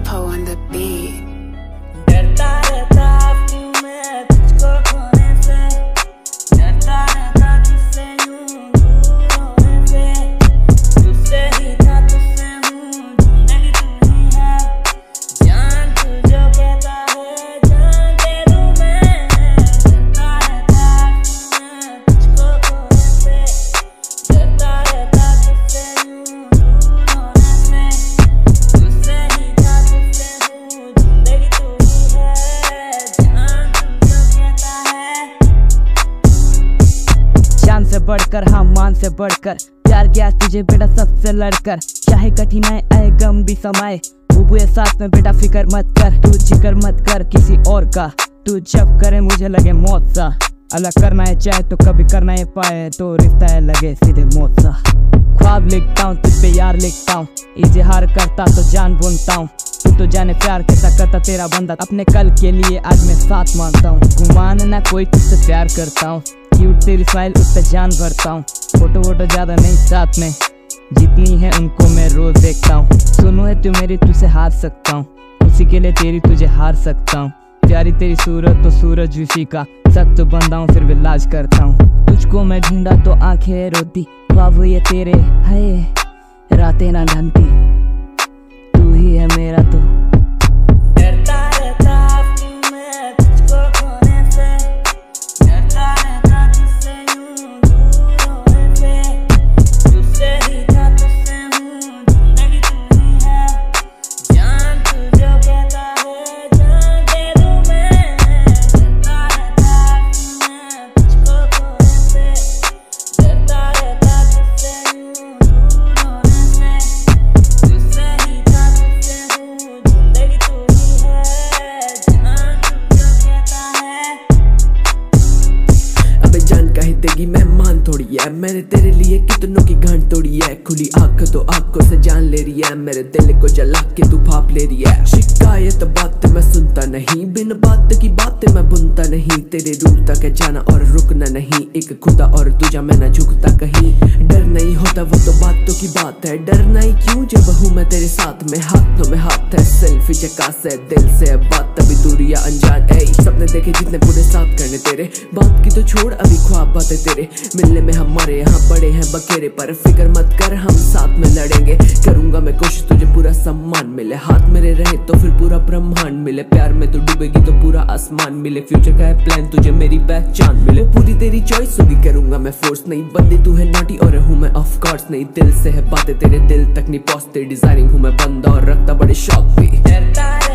Capo on the beat. डरता रहता क्यों मैं तुझको खोने से, डरता रहता तुझसे यूं दूर होने से, तुझसे ही था तुझसे हूँ, जिंदगी तू ही है, जान तू जो कहता है जान दे दूँ मैं। डरता रहता क्यों मैं तुझको खोने से, डरता रहता तुझसे यूं दूर होने से, तुझसे ही था तुझसे हूँ, जिंदगी तू ही है, जान तू जो कहता है। जान से बढ़कर हाँ मान से बढ़कर प्यार किया तुझे बेटा सबसे लड़कर, चाहे कठिनाई आए गम भी समाए बुबुए साथ में बेटा फिकर मत कर, तू जिक्र मत कर किसी और का, तू जब करे मुझे लगे मौत सा, अलग करना है चाहे तो कभी करना है पाए तो रिश्ता है लगे सीधे मौत सा। ख्वाब लिखता हूँ तुझ पे यार लिखता हूँ, इजहार करता तो जान बुनता हूँ, तू तो जाने प्यार कैसा करता तेरा बंदा, अपने कल के लिए आज मैं साथ मांगता हूँ, गुमान ना कोई तुझसे प्यार करता हूँ, क्यूट तेरी स्माइल उस पे जान भरता हूँ, फोटो वोटो ज्यादा नहीं साथ में, जितनी है उनको मैं रोज देखता हूँ, सुनो है तू मेरी तुझसे हार सकता हूँ, उसी के लिए तेरी तुझे हार सकता हूँ, प्यारी तेरी सूरत तो सूरज भी फीका, सख्त तो बंदा हूँ फिर भी लाज करता हूँ, तुझको मैं ढूंढा तो आंखें रोती, ख्वाब ये तेरे है रातें ना ढलती, तू ही है मेरा तो। डरता रहता क्यों मैं तुझको खोने से, डरता रहता तुझसे यूं दूर होने से, तुझसे ही था तुझसे हूँ, जिंदगी तू ही है, जान तू जो कहता है जान दे दूँ मैं। डरता रहता क्यों मैं तुझको खोने से, डरता रहता तुझसे यूं दूर होने से, तुझसे ही था तुझसे हूँ, जिंदगी तू ही है, जान तू जो कहता है। अबे जान काहे देगी मेहमान थोड़ी है, मैंने तेरे लिए कितनों की गांठ तोड़ी है, खुली आंख तो आंखों से जान ले रही है, मेरे दिल को जला के तू भाप ले रही है, शिकायत बात मैं सुनता नहीं, बिन बात की बातें मैं बुनता नहीं, तेरे रूप तक है जाना और रुकना नहीं, एक खुदा और दूजा मैं ना झुकता कहीं, डर नहीं होता वो तो बातों की बात है, डरना ही क्यों जब हूँ मैं तेरे साथ में, हाथों में हाथ है सेल्फी चकास है, दिल से है बात तभी दूरियां अनजान है, सपने देखे जितने पूरे साथ करने तेरे, बात की तो छोड़ अभी ख्वाब बातें तेरे, मिलने में हमारे यहाँ बड़े हैं बखेरे, पर फिक्र मत कर हम साथ में लड़ेंगे, करूंगा मैं कोशिश तुझे पूरा सम्मान मिले, हाथ मेरे रहे तो फिर पूरा ब्रह्मांड मिले, प्यार में तो डूबेगी तो पूरा आसमान मिले, फ्यूचर का है प्लान तुझे मेरी पहचान मिले, पूरी तेरी चॉइस होगी करूंगा मैं फोर्स नहीं, बंदी तू है नॉटी और हूँ मैं ऑफ कोर्स नहीं, दिल से है बातें तेरे दिल तक नहीं पहुंचते, डिजाइनिंग हूँ मैं बंदा और रखता बड़े शौक भी। डरता